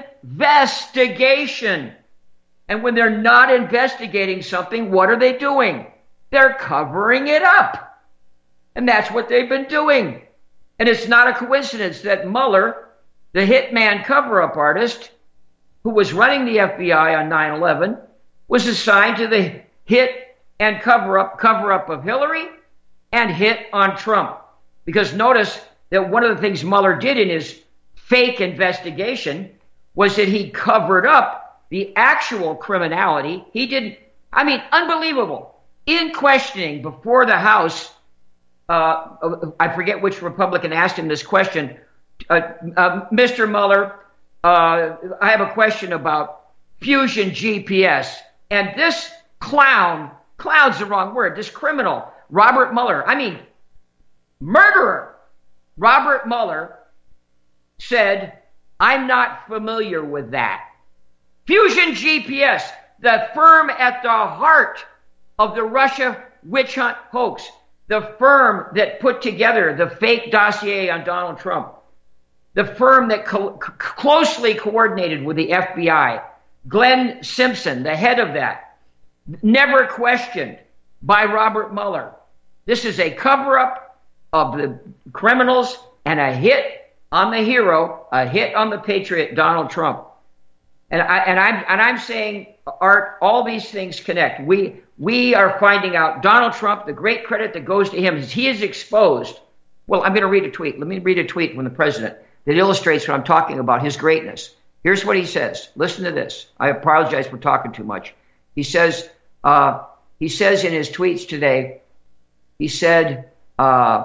Investigation. And when they're not investigating something, what are they doing? They're covering it up. And that's what they've been doing. And it's not a coincidence that Mueller, the hitman cover-up artist who was running the F B I on nine eleven, was assigned to the hit and cover-up cover-up of Hillary and hit on Trump. Because notice that one of the things Mueller did in his fake investigation was that he covered up the actual criminality. He didn't, I mean, unbelievable. In questioning before the House, uh, I forget which Republican asked him this question, uh, uh, Mister Mueller, uh, I have a question about Fusion G P S. And this clown, clown's the wrong word, this criminal, Robert Mueller, I mean, murderer, Robert Mueller said, I'm not familiar with that. Fusion G P S, the firm at the heart of the Russia witch hunt hoax, the firm that put together the fake dossier on Donald Trump, the firm that co- closely coordinated with the F B I, Glenn Simpson, the head of that, never questioned by Robert Mueller. This is a cover-up of the criminals and a hit on the hero, a hit on the patriot, Donald Trump. And I and I'm and I'm saying, Art, all these things connect. We we are finding out Donald Trump, the great credit that goes to him is he is exposed. Well, I'm going to read a tweet. Let me read a tweet from the president that illustrates what I'm talking about, his greatness. Here's what he says. Listen to this. I apologize for talking too much. He says, uh, he says in his tweets today, he said, uh,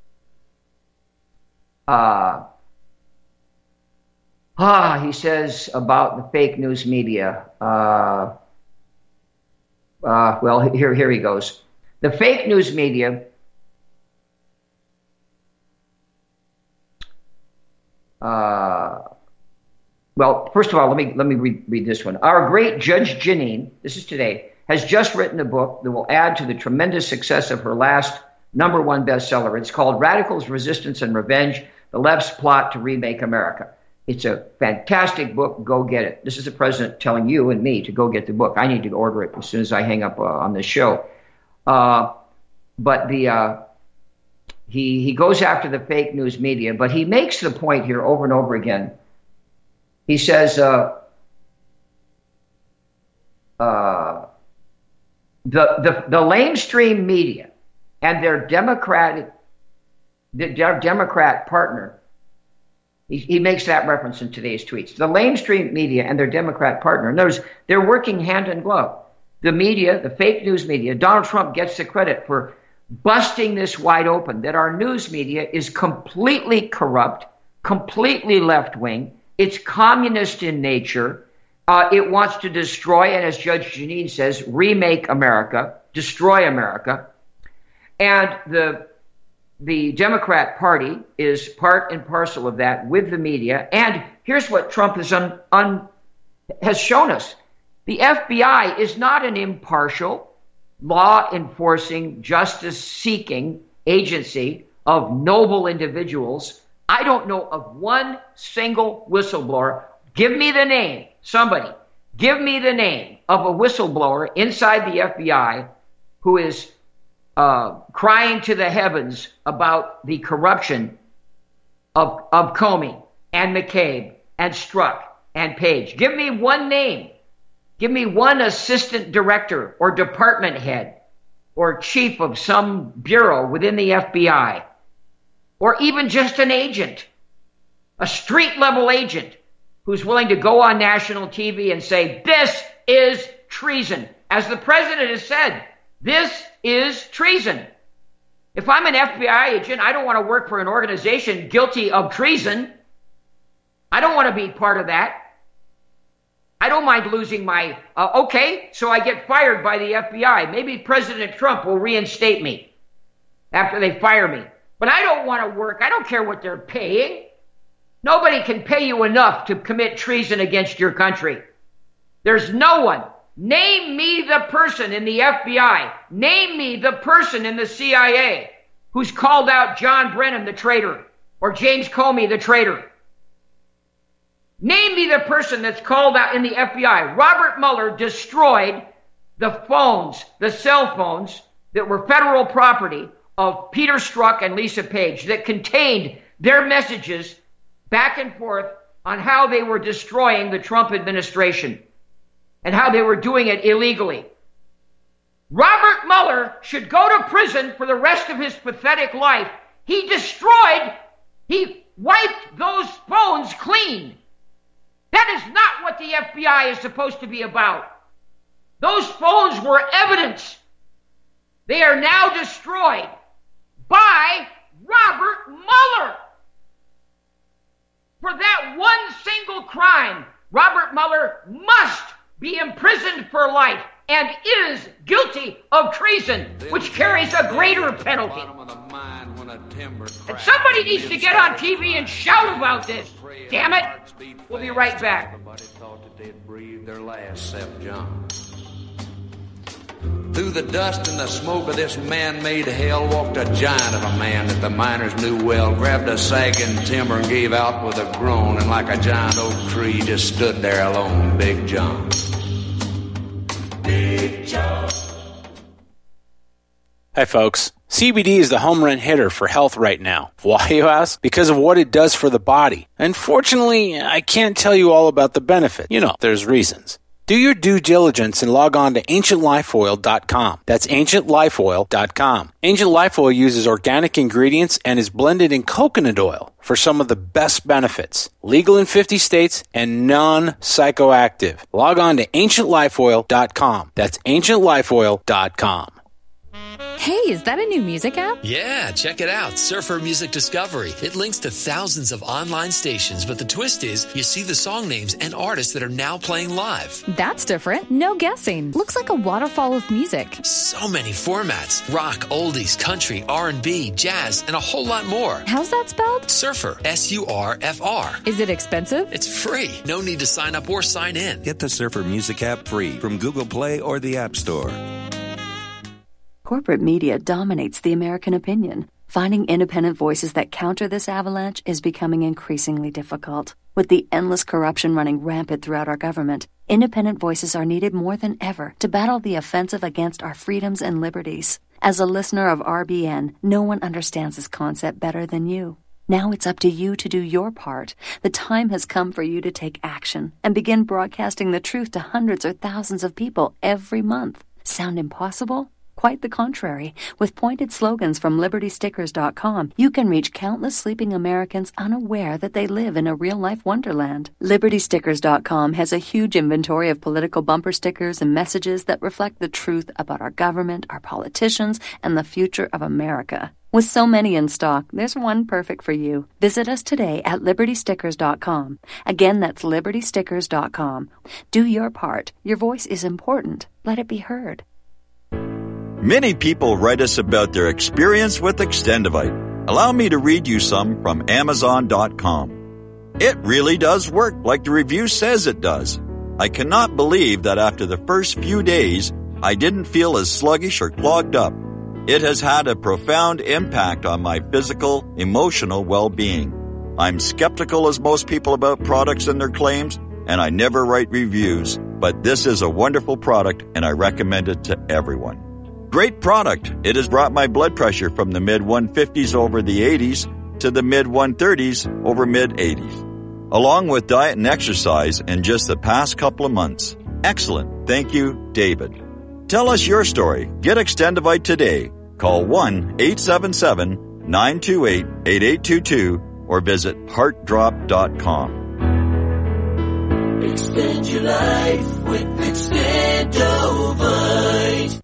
uh, ah, he says about the fake news media. Uh, uh, well, here, here he goes. The fake news media Uh, well, first of all, let me let me read, read this one. Our great Judge Jeanine, this is today, has just written a book that will add to the tremendous success of her last number one bestseller. It's called Radicals, Resistance, and Revenge, The Left's Plot to Remake America. It's a fantastic book. Go get it. This is the president telling you and me to go get the book. I need to order it as soon as I hang up uh, on this show. Uh, but the... Uh, He he goes after the fake news media, but he makes the point here over and over again. He says uh, uh, the the the lamestream media and their democratic their Democrat partner. He, he makes that reference in today's tweets. The lamestream media and their Democrat partner. In other words, they're working hand in glove. The media, the fake news media. Donald Trump gets the credit for busting this wide open, that our news media is completely corrupt, completely left-wing. It's communist in nature. Uh, it wants to destroy, and as Judge Jeanine says, remake America, destroy America. And the the Democrat Party is part and parcel of that with the media. And here's what Trump has, un, un, has shown us. The F B I is not an impartial, law-enforcing, justice-seeking agency of noble individuals. I don't know of one single whistleblower. Give me the name, somebody. Give me the name of a whistleblower inside the F B I who is uh, crying to the heavens about the corruption of, of Comey and McCabe and Strzok and Page. Give me one name. Give me one assistant director or department head or chief of some bureau within the F B I, or even just an agent, a street level agent who's willing to go on national T V and say, this is treason. As the president has said, this is treason. If I'm an F B I agent, I don't want to work for an organization guilty of treason. I don't want to be part of that. I don't mind losing my, uh, okay, so I get fired by the F B I. Maybe President Trump will reinstate me after they fire me. But I don't want to work. I don't care what they're paying. Nobody can pay you enough to commit treason against your country. There's no one. Name me the person in the F B I. Name me the person in the C I A who's called out John Brennan the traitor or James Comey the traitor. Name me the person that's called out in the F B I. Robert Mueller destroyed the phones, the cell phones that were federal property of Peter Strzok and Lisa Page that contained their messages back and forth on how they were destroying the Trump administration and how they were doing it illegally. Robert Mueller should go to prison for the rest of his pathetic life. He destroyed, he wiped those phones clean. That is not what the F B I is supposed to be about. Those phones were evidence. They are now destroyed by Robert Mueller. For that one single crime, Robert Mueller must be imprisoned for life and is guilty of treason, which carries a greater penalty. And somebody needs to get on T V and shout about this. Damn it. We'll be right back. Everybody thought that they'd breathe their last, except John. Through the dust and the smoke of this man-made hell walked a giant of a man that the miners knew well, grabbed a sagging timber and gave out with a groan, and like a giant oak tree just stood there alone, Big John. Big John. Hi, folks. C B D is the home run hitter for health right now. Why, you ask? Because of what it does for the body. Unfortunately, I can't tell you all about the benefit. You know, there's reasons. Do your due diligence and log on to ancient life oil dot com. That's ancient life oil dot com. Ancient Life Oil uses organic ingredients and is blended in coconut oil for some of the best benefits. Legal in fifty states and non-psychoactive. Log on to ancient life oil dot com. That's ancient life oil dot com. Hey, is that a new music app? Yeah, check it out. Surfer Music Discovery. It links to thousands of online stations, but the twist is you see the song names and artists that are now playing live. That's different. No guessing. Looks like a waterfall of music. So many formats. Rock, oldies, country, R and B, jazz, and a whole lot more. How's that spelled? Surfer. S U R F R. Is it expensive? It's free. No need to sign up or sign in. Get the Surfer Music app free from Google Play or the App Store. Corporate media dominates the American opinion. Finding independent voices that counter this avalanche is becoming increasingly difficult. With the endless corruption running rampant throughout our government, independent voices are needed more than ever to battle the offensive against our freedoms and liberties. As a listener of R B N, no one understands this concept better than you. Now it's up to you to do your part. The time has come for you to take action and begin broadcasting the truth to hundreds or thousands of people every month. Sound impossible? Quite the contrary. With pointed slogans from liberty stickers dot com, you can reach countless sleeping Americans unaware that they live in a real-life wonderland. liberty stickers dot com has a huge inventory of political bumper stickers and messages that reflect the truth about our government, our politicians, and the future of America. With so many in stock, there's one perfect for you. Visit us today at liberty stickers dot com. Again, that's liberty stickers dot com. Do your part. Your voice is important. Let it be heard. Many people write us about their experience with Extendivite. Allow me to read you some from amazon dot com. It really does work like the review says it does. I cannot believe that after the first few days, I didn't feel as sluggish or clogged up. It has had a profound impact on my physical, emotional well-being. I'm skeptical as most people about products and their claims, and I never write reviews, but this is a wonderful product and I recommend it to everyone. Great product. It has brought my blood pressure from the mid one fifties over the eighties to the mid one thirties over mid eighties, along with diet and exercise in just the past couple of months. Excellent. Thank you, David. Tell us your story. Get Extendivite today. Call one eight seven seven, nine two eight, eight eight two two or visit heart drop dot com. Extend your life with Extendovite.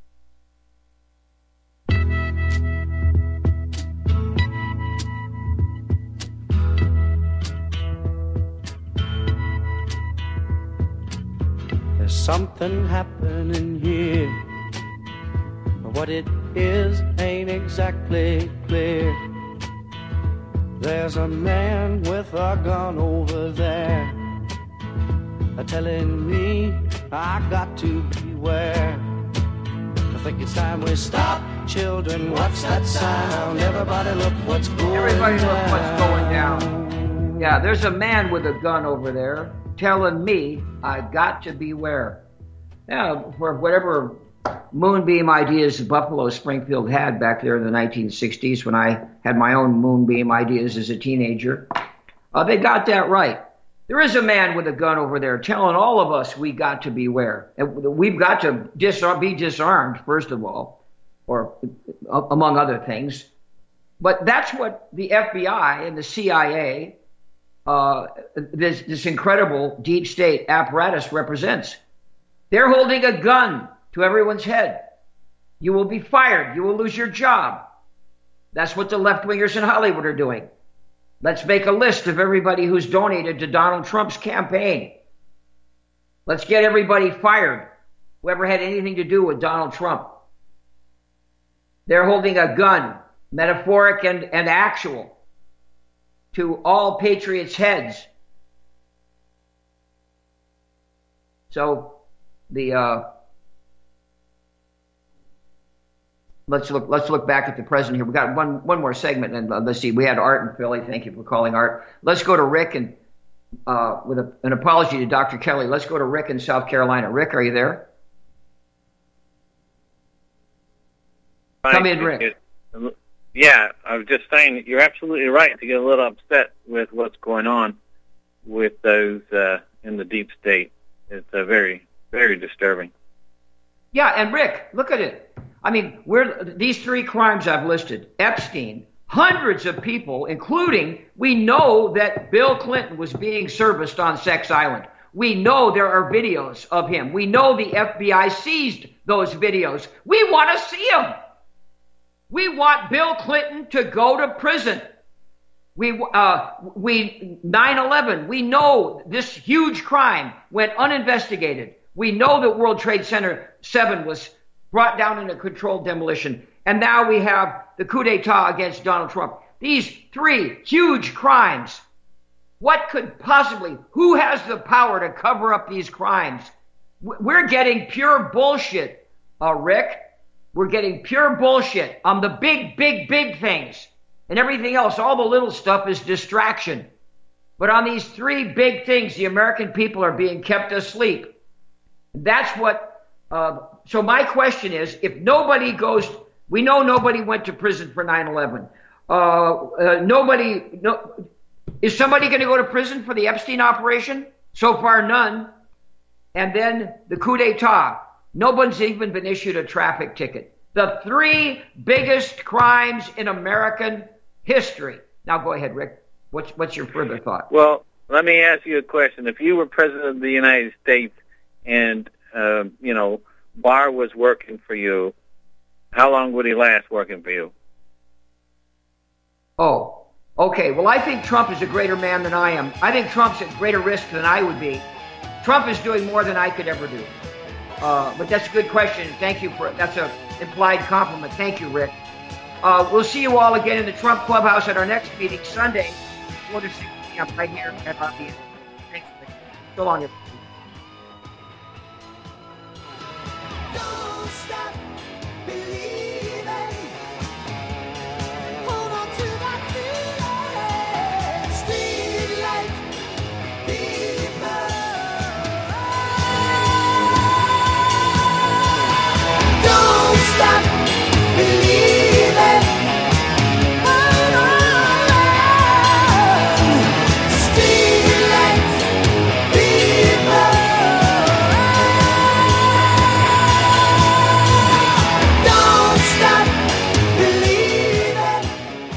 There's something happening here, but what it is ain't exactly clear. There's a man with a gun over there, telling me I got to beware. I think it's time we stop, children. Watch that sound. Everybody look what's going Everybody down. look what's going down. Yeah, there's a man with a gun over there telling me I got to beware. Yeah, for whatever moonbeam ideas Buffalo Springfield had back there in the nineteen sixties when I had my own moonbeam ideas as a teenager, uh, they got that right. There is a man with a gun over there telling all of us we got to beware. We've got to disarm, be disarmed, first of all, or among other things. But that's what the F B I and the C I A, uh, this, this incredible deep state apparatus represents. They're holding a gun to everyone's head. You will be fired. You will lose your job. That's what the left-wingers in Hollywood are doing. Let's make a list of everybody who's donated to Donald Trump's campaign. Let's get everybody fired, whoever had anything to do with Donald Trump. They're holding a gun, metaphoric and, and actual, to all patriots' heads. So the uh, let's look let's look back at the present here. We got one one more segment, and uh, let's see. We had Art in Philly. Thank you for calling, Art. Let's go to Rick, and uh, with a, an apology to Doctor Kelly. Let's go to Rick in South Carolina. Rick, are you there? Come in, Rick. Yeah, I was just saying you're absolutely right to get a little upset with what's going on with those uh, in the deep state. It's uh, very, very disturbing. Yeah, and Rick, look at it. I mean, we're, these three crimes I've listed, Epstein, hundreds of people, including, we know that Bill Clinton was being serviced on Sex Island. We know there are videos of him. We know the F B I seized those videos. We want to see them. We want Bill Clinton to go to prison. We, uh, we, nine eleven, we know this huge crime went uninvestigated. We know that World Trade Center seven was brought down in a controlled demolition. And now we have the coup d'etat against Donald Trump. These three huge crimes. What could possibly, who has the power to cover up these crimes? We're getting pure bullshit, uh, Rick. We're getting pure bullshit on the big, big, big things. And everything else, all the little stuff is distraction. But on these three big things, the American people are being kept asleep. That's what, uh, so my question is, if nobody goes, we know nobody went to prison for nine eleven. Uh, uh, nobody, no, is somebody going to go to prison for the Epstein operation? So far, none. And then the coup d'etat. Nobody's even been issued a traffic ticket. The three biggest crimes in American history. Now go ahead, Rick. What's what's your further thought? Well, let me ask you a question. If you were president of the United States and, uh, you know, Barr was working for you, how long would he last working for you? Oh, okay. Well, I think Trump is a greater man than I am. I think Trump's at greater risk than I would be. Trump is doing more than I could ever do. Uh, but that's a good question. Thank you for that's a implied compliment. Thank you, Rick. Uh, we'll see you all again in the Trump Clubhouse at our next meeting Sunday, four to six p.m. right here at R B N. Thanks, Rick. So long, everybody. Don't stop believing. Hold on to that feeling. Street light people. Don't stop believing. Hold on. Street light people. Don't stop believing.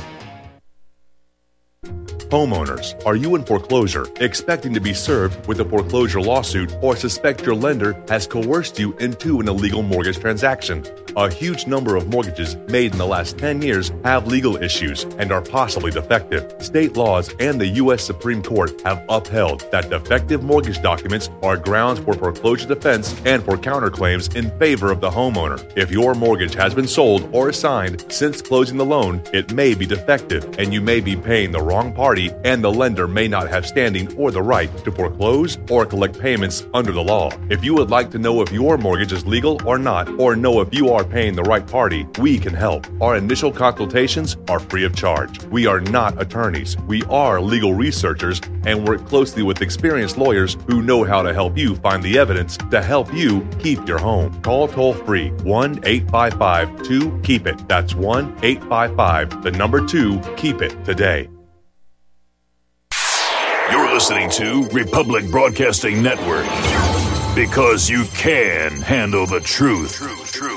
Homeowners, are you in foreclosure, expecting to be served with a foreclosure lawsuit, or suspect your lender has coerced you into an illegal mortgage transaction? A huge number of mortgages made in the last ten years have legal issues and are possibly defective. State laws and the U S Supreme Court have upheld that defective mortgage documents are grounds for foreclosure defense and for counterclaims in favor of the homeowner. If your mortgage has been sold or assigned since closing the loan, it may be defective and you may be paying the wrong party, and the lender may not have standing or the right to foreclose or collect payments under the law. If you would like to know if your mortgage is legal or not, or know if you are paying the right party, we can help. Our initial consultations are free of charge. We are not attorneys. We are legal researchers and work closely with experienced lawyers who know how to help you find the evidence to help you keep your home. Call toll free one eight five five two keep it. That's one eight five five, the number two, keep it today. You're listening to Republic Broadcasting Network. Because you can handle the truth. Truth, truth.